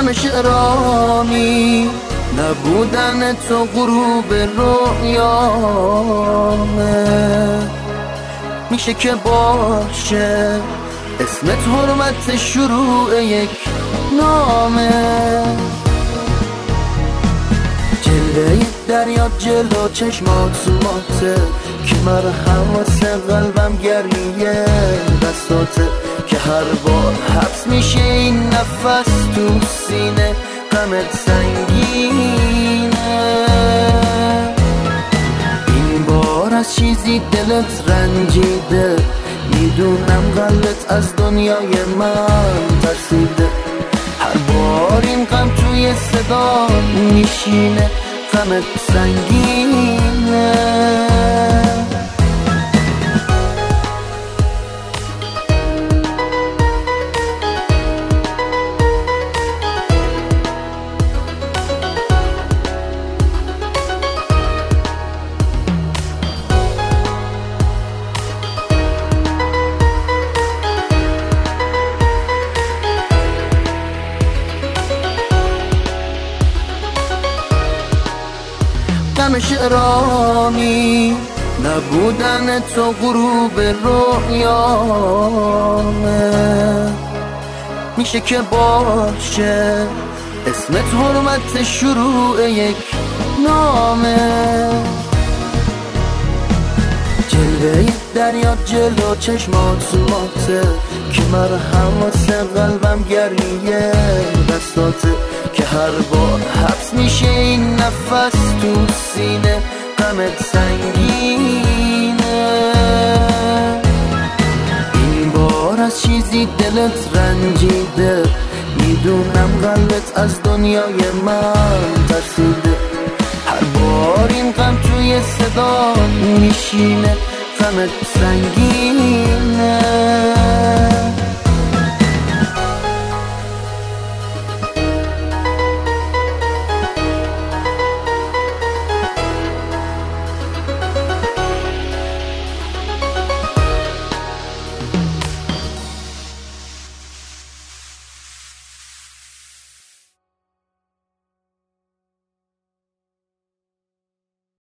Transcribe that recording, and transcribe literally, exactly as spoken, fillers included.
غم شعرامی نبودن تو غروب رویامه، میشه که باشه اسمت حرمت شروع یک نامه. جلوه دریا جلو چشمات ماته که مرهم واسه قلبم گرمیه دستاته، که هر بار حبس میشه این نفس تو سینه غمت سنگینه. این بار از چیزی دلت رنجیده، میدونم قلبت از دنیای من ترسیده. هر بار این غم توی صدا میشینه غمت سنگینه. غم شعرامی نبودن تو غروب رویامه، میشه که باشه اسمت حرمت شروع یک نامه. جلوه دریا جلو چشمات ماته که مرهم واسه قلبم گرمیه دستاته، که هر بار حبس میشه این نفس تو سینه غمت سنگینه. این بار از چیزی دلت رنجیده، میدونم قلبت از دنیای من ترسیده. هر بار این غم توی صدا میشینه غمت سنگینه.